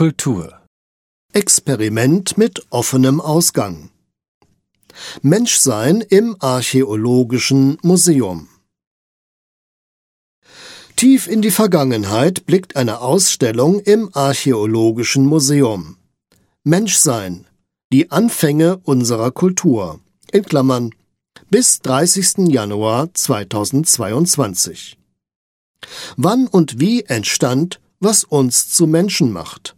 Kultur. Experiment mit offenem Ausgang. Menschsein im Archäologischen Museum. Tief in die Vergangenheit blickt eine Ausstellung im Archäologischen Museum. Menschsein, die Anfänge unserer Kultur, in Klammern, bis 30. Januar 2022. Wann und wie entstand, was uns zu Menschen macht?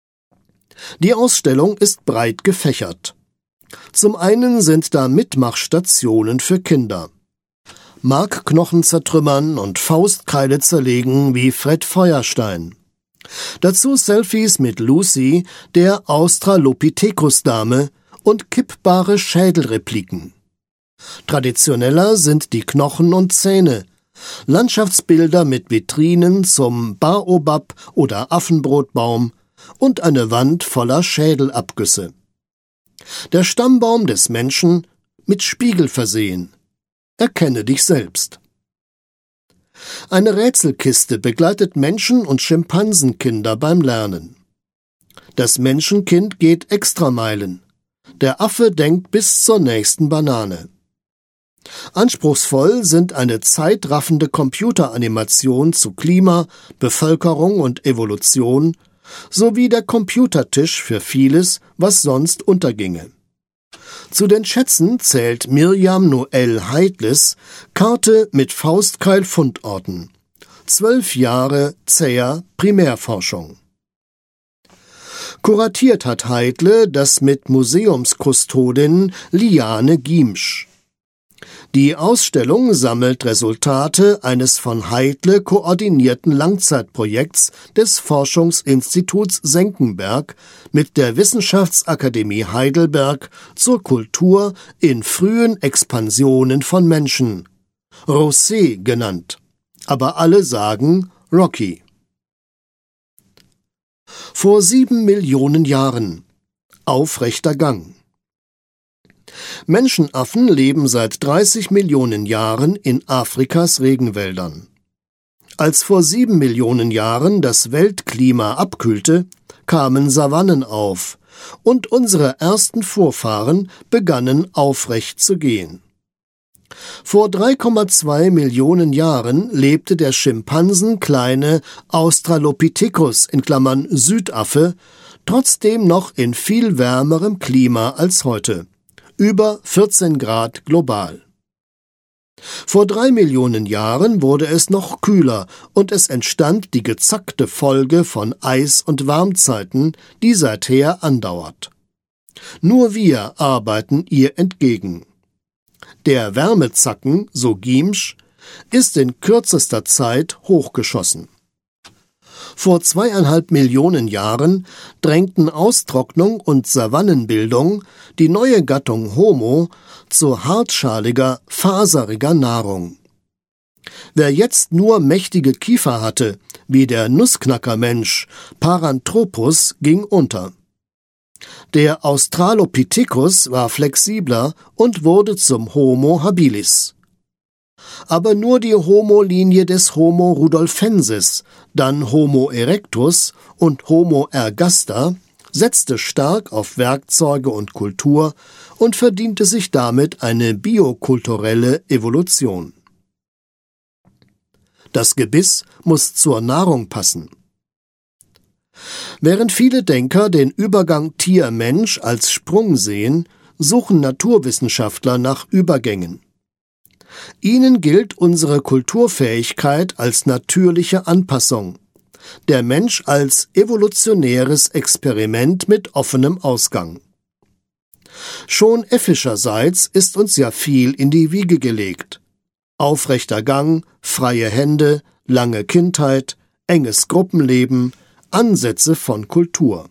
Die Ausstellung ist breit gefächert. Zum einen sind da Mitmachstationen für Kinder. Markknochen zertrümmern und Faustkeile zerlegen wie Fred Feuerstein. Dazu Selfies mit Lucy, der Australopithecus-Dame, und kippbare Schädelrepliken. Traditioneller sind die Knochen und Zähne, Landschaftsbilder mit Vitrinen zum Baobab oder Affenbrotbaum und eine Wand voller Schädelabgüsse. Der Stammbaum des Menschen mit Spiegel versehen. Erkenne dich selbst. Eine Rätselkiste begleitet Menschen- und Schimpansenkinder beim Lernen. Das Menschenkind geht Extrameilen. Der Affe denkt bis zur nächsten Banane. Anspruchsvoll sind eine zeitraffende Computeranimation zu Klima, Bevölkerung und Evolution sowie der Computertisch für vieles, was sonst unterginge. Zu den Schätzen zählt Mirjam Noel Heidles Karte mit Faustkeil-Fundorten. 12 Jahre zäher Primärforschung. Kuratiert hat Heidle das mit Museumskustodin Liane Giemsch. Die Ausstellung sammelt Resultate eines von Heidle koordinierten Langzeitprojekts des Forschungsinstituts Senckenberg mit der Wissenschaftsakademie Heidelberg zur Kultur in frühen Expansionen von Menschen, Rosé genannt, aber alle sagen Rocky. Vor 7 Millionen Jahren. Aufrechter Gang. Menschenaffen leben seit 30 Millionen Jahren in Afrikas Regenwäldern. Als vor 7 Millionen Jahren das Weltklima abkühlte, kamen Savannen auf und unsere ersten Vorfahren begannen aufrecht zu gehen. Vor 3,2 Millionen Jahren lebte der schimpansenkleine Australopithecus in Klammern Südaffe trotzdem noch in viel wärmerem Klima als heute. Über 14 Grad global. Vor 3 Millionen Jahren wurde es noch kühler und es entstand die gezackte Folge von Eis- und Warmzeiten, die seither andauert. Nur wir arbeiten ihr entgegen. Der Wärmezacken, so Giemsch, ist in kürzester Zeit hochgeschossen. Vor 2,5 Millionen Jahren drängten Austrocknung und Savannenbildung die neue Gattung Homo zu hartschaliger, faseriger Nahrung. Wer jetzt nur mächtige Kiefer hatte, wie der Nussknackermensch Paranthropus, ging unter. Der Australopithecus war flexibler und wurde zum Homo habilis. Aber nur die Homo-Linie des Homo rudolfensis, dann Homo erectus und Homo ergaster, setzte stark auf Werkzeuge und Kultur und verdiente sich damit eine biokulturelle Evolution. Das Gebiss muss zur Nahrung passen. Während viele Denker den Übergang Tier-Mensch als Sprung sehen, suchen Naturwissenschaftler nach Übergängen. Ihnen gilt unsere Kulturfähigkeit als natürliche Anpassung, der Mensch als evolutionäres Experiment mit offenem Ausgang. Schon effischerseits ist uns ja viel in die Wiege gelegt. Aufrechter Gang, freie Hände, lange Kindheit, enges Gruppenleben, Ansätze von Kultur.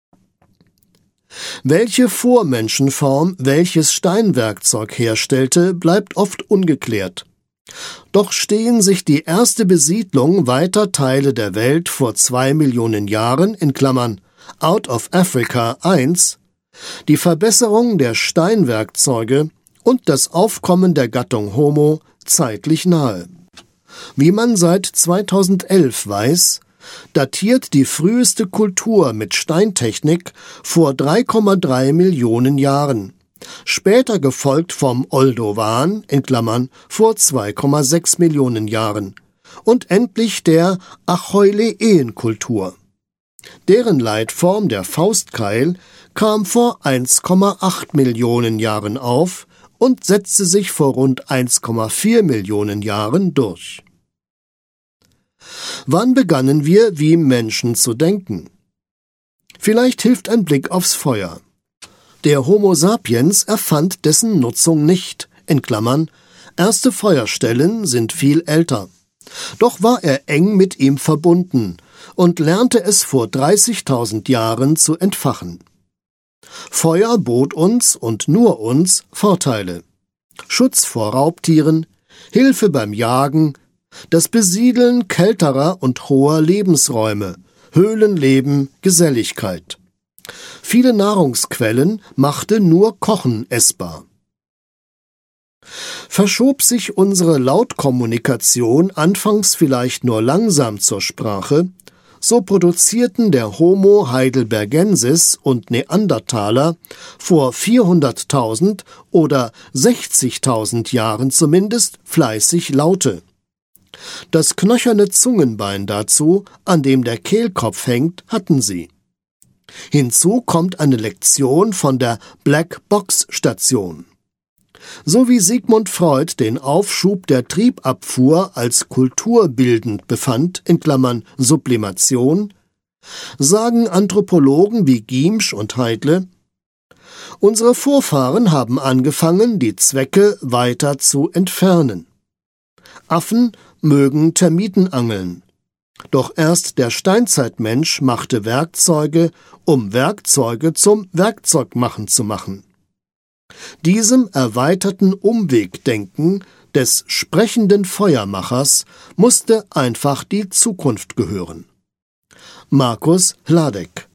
Welche Vormenschenform welches Steinwerkzeug herstellte, bleibt oft ungeklärt. Doch stehen sich die erste Besiedlung weiter Teile der Welt vor 2 Millionen Jahren in Klammern Out of Africa I, die Verbesserung der Steinwerkzeuge und das Aufkommen der Gattung Homo zeitlich nahe. Wie man seit 2011 weiß, datiert die früheste Kultur mit Steintechnik vor 3,3 Millionen Jahren, später gefolgt vom Oldowan (vor 2,6 Millionen Jahren) und endlich der Acheuleen-Kultur. Deren Leitform, der Faustkeil, kam vor 1,8 Millionen Jahren auf und setzte sich vor rund 1,4 Millionen Jahren durch. Wann begannen wir, wie Menschen zu denken? Vielleicht hilft ein Blick aufs Feuer. Der Homo sapiens erfand dessen Nutzung nicht, (erste Feuerstellen sind viel älter). Doch war er eng mit ihm verbunden und lernte es vor 30.000 Jahren zu entfachen. Feuer bot uns und nur uns Vorteile: Schutz vor Raubtieren, Hilfe beim Jagen, das Besiedeln kälterer und hoher Lebensräume, Höhlenleben, Geselligkeit. Viele Nahrungsquellen machte nur Kochen essbar. Verschob sich unsere Lautkommunikation anfangs vielleicht nur langsam zur Sprache, so produzierten der Homo heidelbergensis und Neandertaler vor 400.000 oder 60.000 Jahren zumindest fleißig Laute. Das knöcherne Zungenbein dazu, an dem der Kehlkopf hängt, hatten sie. Hinzu kommt eine Lektion von der Black-Box-Station. So wie Sigmund Freud den Aufschub der Triebabfuhr als kulturbildend befand (Sublimation), sagen Anthropologen wie Giemsch und Heidle: Unsere Vorfahren haben angefangen, die Zwecke weiter zu entfernen. Affen mögen Termiten angeln. Doch erst der Steinzeitmensch machte Werkzeuge, um Werkzeuge zum Werkzeugmachen zu machen. Diesem erweiterten Umwegdenken des sprechenden Feuermachers musste einfach die Zukunft gehören. Markus Hladek